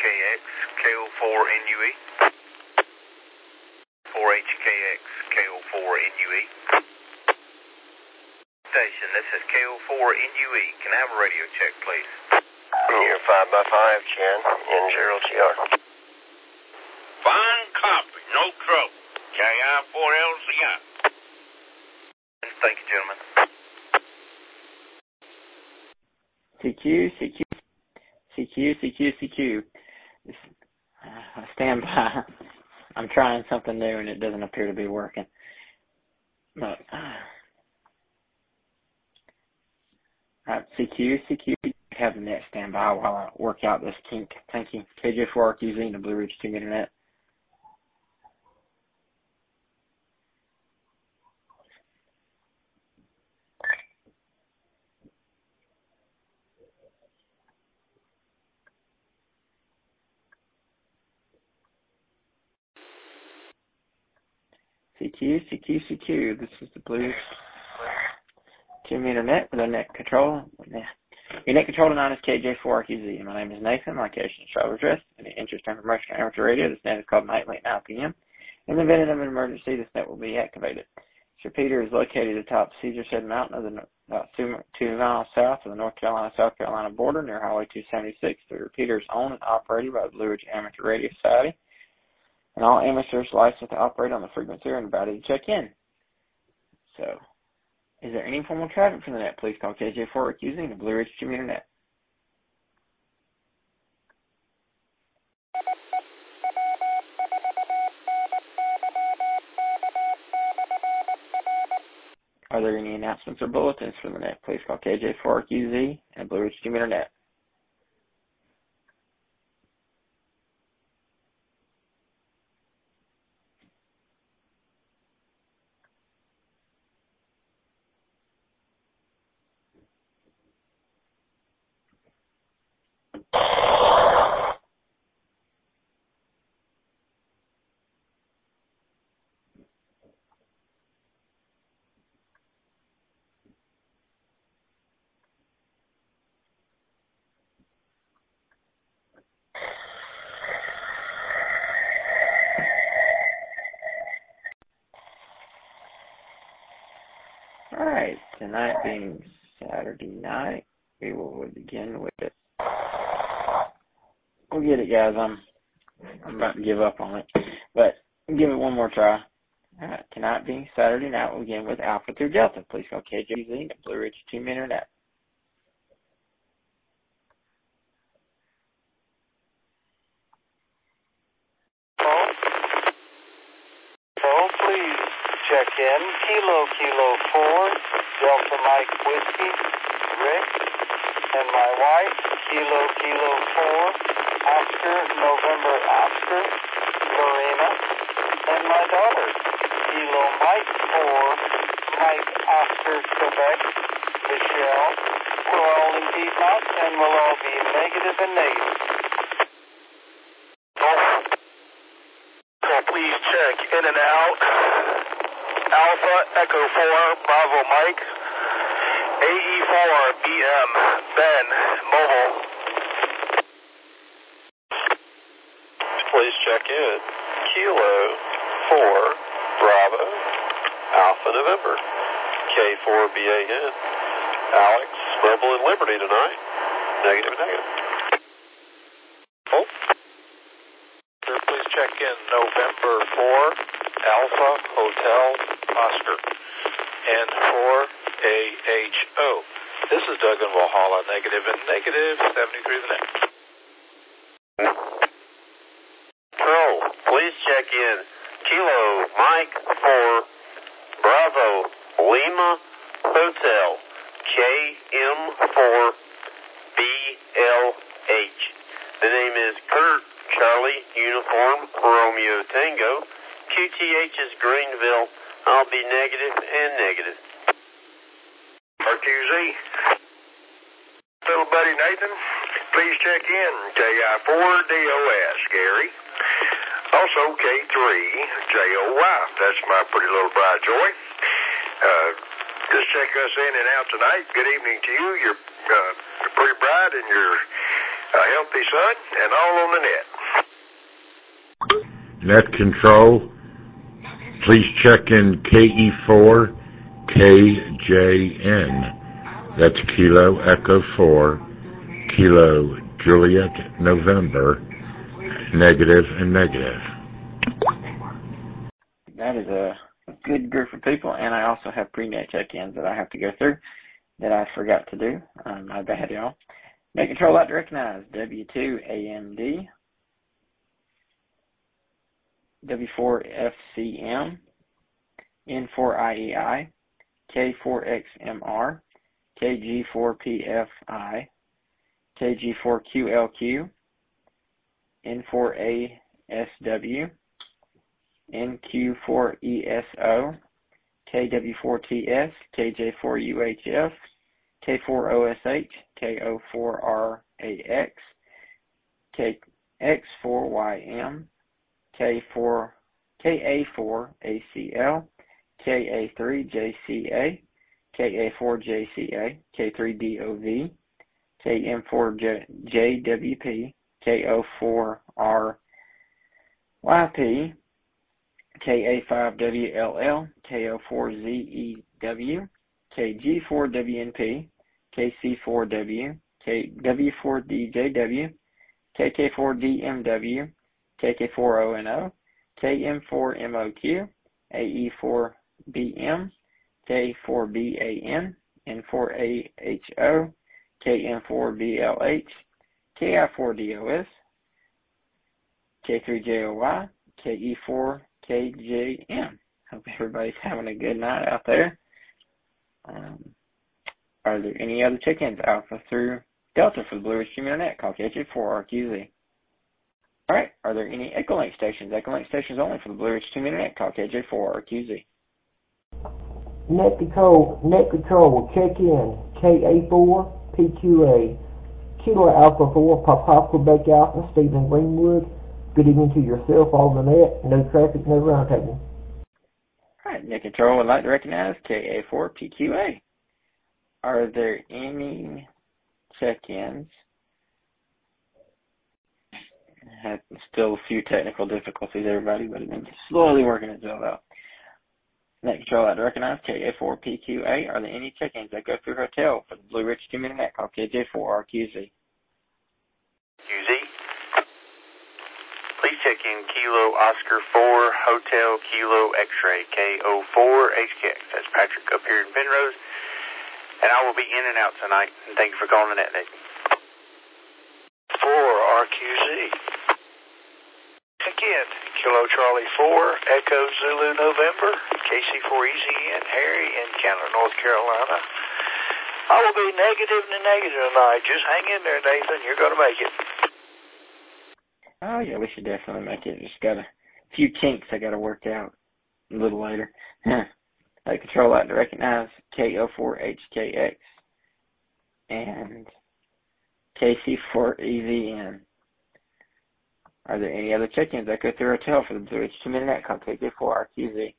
4HKX, KO4NUE. 4HKX, KO4NUE. Station, this is KO4NUE. Can I have a radio check, please? Here, 5x5, Chen, N0TR. Fine copy, no trouble. KI4LCI. Thank you, gentlemen. CQ. Stand by. I'm trying something new and it doesn't appear to be working. But, alright, CQ, have the net stand by while I work out this kink. Thank you. KJ4RQZ, the Blue Ridge Team Internet. CQ. This is the Blue Team Internet with our net control. Your net control tonight is KJ4RQZ. My name is Nathan. My location is Travel Address. In the interest of commercial amateur radio, this net is called Nightly at 9 p.m. In the event of an emergency, this net will be activated. This repeater is located atop Caesar Head Mountain, about 2 miles south of the North Carolina-South Carolina border near Highway 276. The repeater is owned and operated by the Blue Ridge Amateur Radio Society. And all amateurs licensed to operate on the frequency are invited to check in. So, is there any formal traffic from the net? Please call KJ4RQZ the Blue Ridge Team Internet. Are there any announcements or bulletins from the net? Please call KJ4RQZ and Blue Ridge Team Internet. Alright, tonight being Saturday night, we will begin with it. We'll get it, guys. I'm about to give up on it, but we'll give it one more try. Alright, tonight being Saturday night, we'll begin with Alpha through Delta. Please call KJZ the Blue Ridge Team Internet. Please check in. Kilo 4, Delta Mike Whiskey, Rick, and my wife, Kilo 4, Oscar, November Oscar, Lorena, and my daughter, Kilo Mike 4, Mike Oscar, Quebec, Michelle. We're all in Piedmont, and we'll all be negative and negative. Please check in and out. Alpha Echo 4 Bravo Mike. AE4 BM Ben Mobile. Please check in. Kilo 4 Bravo Alpha November. K4 BAN. Alex Rebel and Liberty tonight. Negative. Oh. Please check in November 4, Alpha Hotel Oscar, N4AHO. This is Doug in Valhalla, negative 73 the next. Control, please check in Kilo Mike 4, Bravo Lima Hotel, KM4 BLH. The name is Kurt Charlie, Uniform, Romeo Tango. QTH is Greenville. I'll be negative. RQZ. Little buddy Nathan, please check in. KI4DOS, Gary. Also K3JOY. That's my pretty little bride, Joy. Just checking us in and out tonight. Good evening to you, your pretty bride, and your a healthy son, and all on the net. Net control, please check in KE4 KJN. That's Kilo Echo 4, Kilo Juliet November, negative and negative. That is a good group of people, and I also have pre-net check-ins that I have to go through that I forgot to do. My bad, y'all. Net control out to recognize W2AMD, W4FCM, N4IEI, K4XMR, KG4PFI, KG4QLQ, N4ASW, NQ4ESO, KW4TS, KJ4UHF, K4OSH, KO4RAX, KX4YM, KA4ACL, KA3JCA, KA4JCA, K3DOV, KM4JWP, KO4RYP, KA5WLL, KO4ZEW, KG4WNP, KC4W, KW4DJW, KK4DMW, KK4ONO, KM4MOQ, AE4BM, K4BAN, N4AHO, KM4BLH, KI4DOS, K3JOY, KE4KJM. Hope everybody's having a good night out there. Are there any other check-ins? Alpha through Delta for the Blue Ridge Stream Internet. Call KJ4RQZ. Alright, are there any Echolink stations? Echolink stations only for the Blue Ridge Stream Internet. Call KJ4RQZ. Net control will check in. KA4PQA. Kilo Alpha 4, Papa Quebec Alpha, Stephen Greenwood. Good evening to yourself, all on the net. No traffic, no roundtable. Alright, net control would like to recognize KA4PQA. Are there any check-ins? Had still a few technical difficulties, everybody, but it's been slowly working itself out. Net control out to recognize KA4PQA. Are there any check-ins that go through hotel for the Blue Ridge Community Net? Call KJ4RQZ. QZ. Please check in Kilo Oscar 4 Hotel Kilo X-Ray KO4HKX. That's Patrick up here in Penrose. And I will be in and out tonight. And thank you for calling the net, Nathan. 4RQZ. Again, Kilo Charlie 4, Echo Zulu November, KC4EZN, Harry in Chandler, North Carolina. I will be negative tonight. Just hang in there, Nathan. You're going to make it. Oh, yeah, we should definitely make it. Just got a few kinks I got to work out a little later. Control out to recognize KO4HKX and KC4EVN. Are there any other check-ins that go through hotel for the Blue Ridge 2-minute net? Call KJ4RQZ.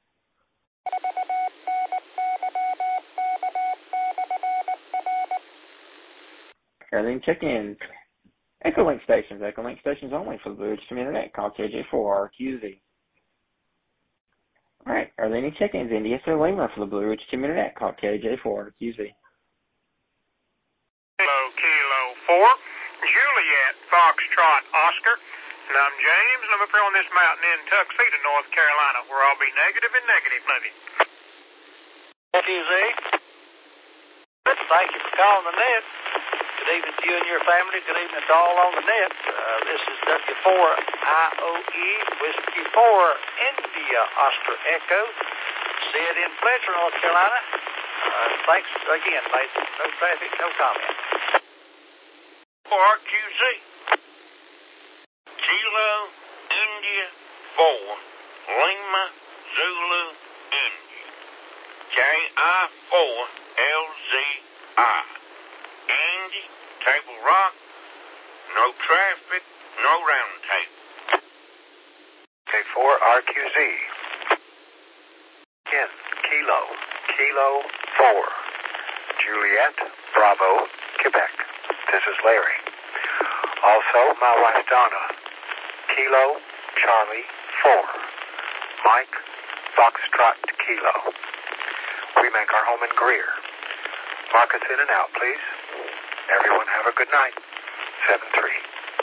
Are there any check-ins? Echolink stations only for the Blue Ridge 2-minute net. Call KJ4RQZ. Alright, are there any check-ins? India Sir Lima for the Blue Ridge 2-minute net. Call KJ4RQZ. Kilo 4, Juliet, Foxtrot, Oscar, and I'm James, and I'm up here on this mountain in Tuxedo, North Carolina, where I'll be negative and negative, love you. QZ. Thank you for calling the net. Good evening to you and your family. Good evening to all on the net. This is W4IOE, Whiskey 4, India, Oscar Echo. Sid in Fletcher, North Carolina. Thanks again, Nathan. No traffic, no comment. RQZ. Kilo India 4, Lima Zulu India. KI4LZI. Andy, Table Rock. No traffic, no round table. K4RQZ. Again, Kilo 4, Juliet, Bravo, Quebec. This is Larry. Also, my wife Donna, Kilo Charlie 4, Mike Foxtrot Kilo. We make our home in Greer. Mark us in and out, please. Everyone have a good night. 7-3.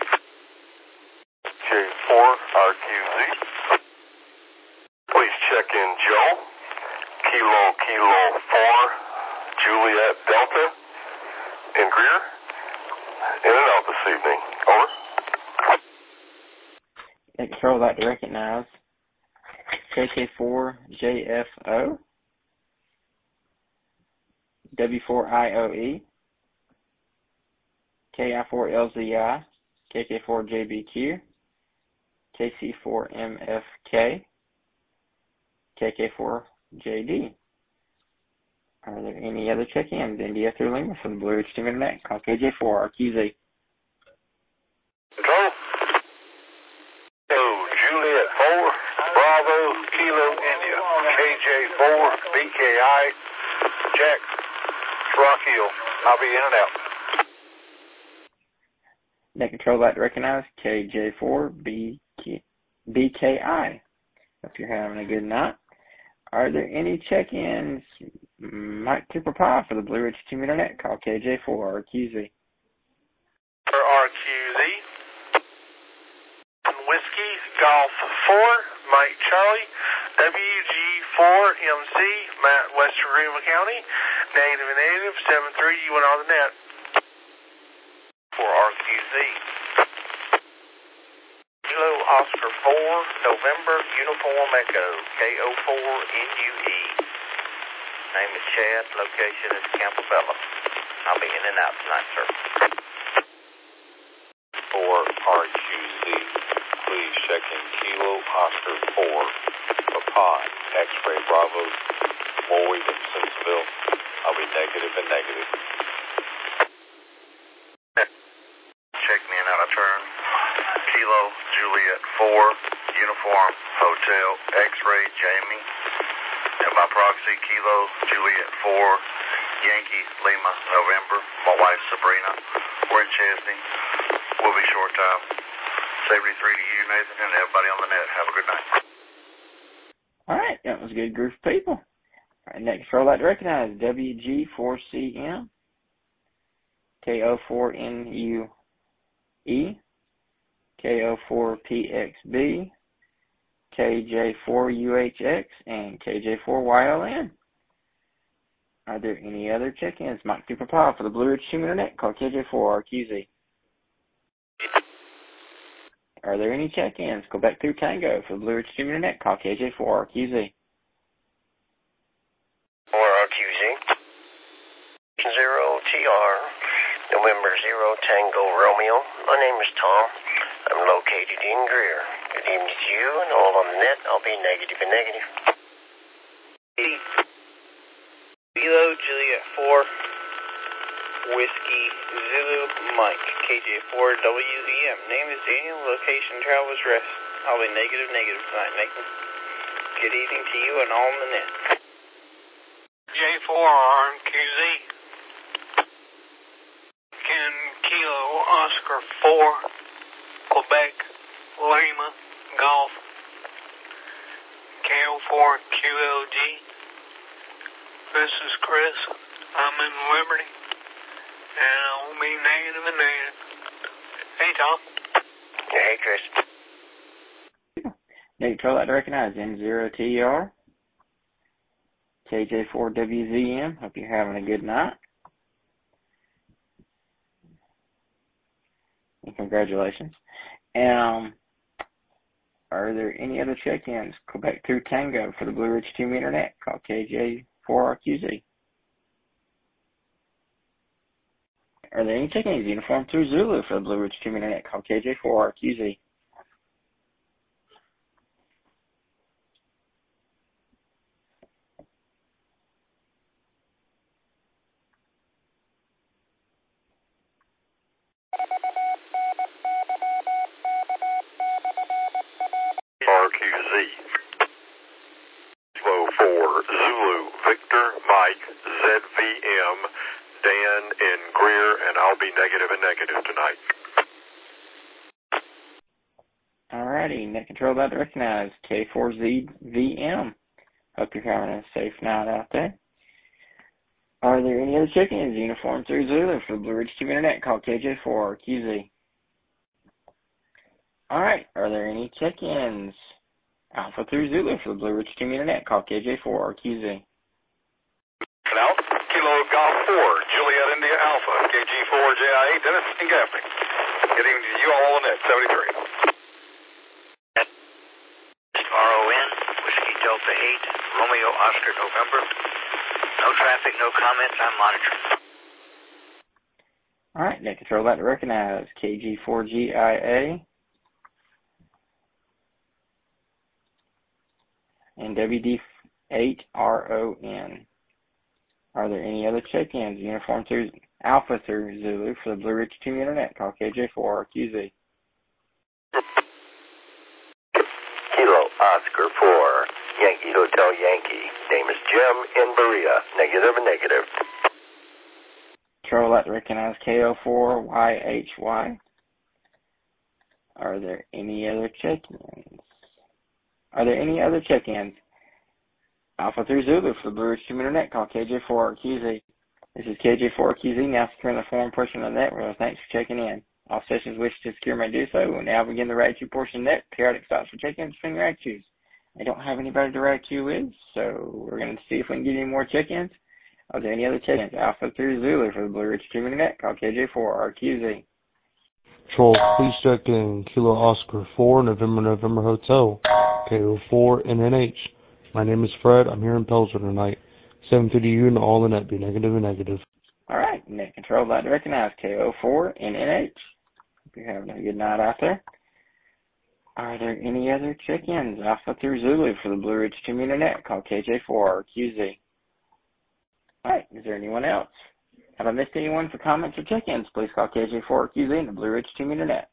J4 RQZ. Please check in Joe. Kilo 4, Juliet Delta in Greer. In and out this evening. Over. Net Control would like to recognize KK4JFO, W4IOE, KI4LZI, KK4JBQ, KC4MFK, KK4JD. Are there any other check-ins? India through Lima from the Blue Ridge Team Internet. Call KJ4 RQZ. Control. Juliet 4, Bravo, Kilo, India. KJ4, BKI, Jack, Rock Hill. I'll be in and out. Net Control would like to recognize KJ4 BKI. Hope you're having a good night. Are there any check-ins? Mike Cooper Pie for the Blue Ridge Team Internet. Call KJ4 RQZ. For RQZ, Whiskey Golf 4, Mike Charlie, WG4MC, Matt, Western Greenville County, negative and negative, 7-3, you went on the net. For RQZ, Kilo Oscar 4, November, Uniform Echo, KO4NUE. Name is Chad, location is Campobello. I'll be in and out tonight, sir. For RQZ, please check in Kilo Oscar 4, Papai, X-Ray Bravo, Lloyd in Simpsonville. I'll be negative and negative. Check me in out of turn. Kilo Juliet 4, Uniform Hotel X-Ray Jamie. And my proxy Kilo Juliet 4, Yankee Lima November. My wife Sabrina. We're in Chesney. We'll be short time. 73 to you, Nathan, and everybody on the net. Have a good night. All right, that was a good group of people. All right, next Control I'd like to recognize WG4CM, KO4NUE, KO4PXB, KJ4UHX, and KJ4YLN. Are there any other check-ins? Mike Superpile for the Blue Ridge Team Internet. Call KJ4 RQZ. Are there any check-ins? Quebec through Tango for the Blue Ridge Team Internet. Call KJ4 RQZ. For RQZ, 0TR, November 0 Tango Romeo. My name is Tom. I'm located in Greer. Good evening to you and all on the net. I'll be negative and negative. Kilo Juliet 4, Whiskey Zulu Mike, KJ4WEM. Name is Daniel, location Travelers Rest. I'll be negative tonight, Nathan. Good evening to you and all on the net. J4 RQZ. Kilo Oscar 4, Quebec, Lima, Golf, KO4QLG. This is Chris. I'm in Liberty, and I'll be negative and negative. Hey, Tom. Hey, Chris. Net Control I'd like to recognize N0TR, KJ4WZM. Hope you're having a good night. And congratulations. And are there any other check-ins? Quebec through Tango for the Blue Ridge Team Internet. Call KJ4RQZ. Are there any check-ins? Uniform through Zulu for the Blue Ridge Team Internet. Call KJ4RQZ. RQZ. Slow 4, Zulu, Victor, Mike, ZVM, Dan in Greer, and I'll be negative and negative tonight. Alrighty, net control that to recognize K4ZVM. Hope you're having a safe night out there. Are there any other check-ins? Uniform 3 Zulu for the Blue Ridge Team Internet, call KJ4QZ. Alright, are there any check-ins? Alpha 3 Zulu for the Blue Ridge Team Internet, call KJ4QZ. Out, Kilo Golf 4, Juliet India Alpha, KG4JI8, Dennis and Gaffney. Good evening to you all on net, 73. RON, Whiskey Delta 8, Romeo Oscar November. No traffic, no comments, I'm monitoring. Alright, net control that to recognize KG4GIA and WD8RON. Are there any other check-ins? Uniform 3 Alpha 3 Zulu for the Blue Ridge Team Internet, call KJ4QZ. Kilo Oscar 4, Yankee Hotel Yankee. Name is Jim in Berea. Negative and negative. Control that to recognize KO4YHY. Are there any other check-ins? Alpha 3 Zulu for the Blue Ridge Team Internet, call KJ4QZ. This is KJ4QZ, now securing the foreign portion of the network. Thanks for checking in. All sessions wish to secure may do so. We'll now begin the RAG 2 portion of the net. Periodic stops for check-ins between RAG 2s. I don't have anybody to RAG 2 with, so we're going to see if we can get any more check-ins. Are there any other check-ins? Alpha 3 Zulu for the Blue Ridge Team Internet, call KJ4QZ. Control, please check in Kilo Oscar 4, November Hotel, KO4 NNH. My name is Fred. I'm here in Pelzer tonight. 750U and all the net be negative and negative. All right, net control that to recognize KO4 NNH. Hope you're having a good night out there. Are there any other check-ins? Alpha 3 Zulu for the Blue Ridge Team Internet, call KJ4QZ. All right, is there anyone else? Have I missed anyone for comments or check-ins? Please call KJ4QZ and the Blue Ridge Team Internet.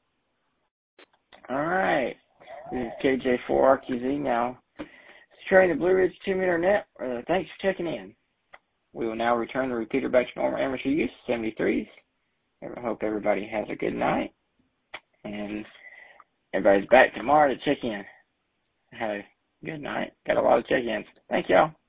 All right, this is KJ4QZ now. Securing the Blue Ridge Team Internet. Thanks for checking in. We will now return the repeater back to normal amateur use, 73s. I hope everybody has a good night. And everybody's back tomorrow to check in. Have a good night. Got a lot of check-ins. Thank y'all.